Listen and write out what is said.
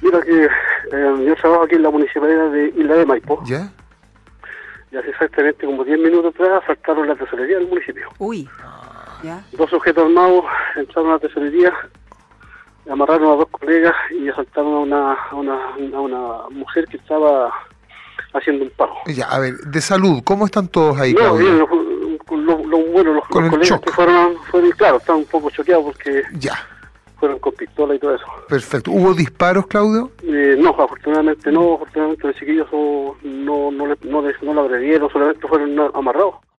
Mira que yo trabajo aquí en la municipalidad de Isla de Maipo. ¿Ya? Y hace exactamente como 10 minutos atrás asaltaron la tesorería del municipio. Uy, ya. 2 sujetos armados entraron a la tesorería, amarraron a 2 colegas y asaltaron a una mujer que estaba haciendo un pago. Ya, a ver, de salud, ¿cómo están todos ahí, No, Claudio? bien, los Con el colegas shock. que fueron, claro, estaban un poco choqueados porque Ya, fueron con pistola y todo eso. perfecto. ¿Hubo disparos, Claudio? No, afortunadamente no, afortunadamente los chiquillos no lo agredieron, solamente fueron amarrados.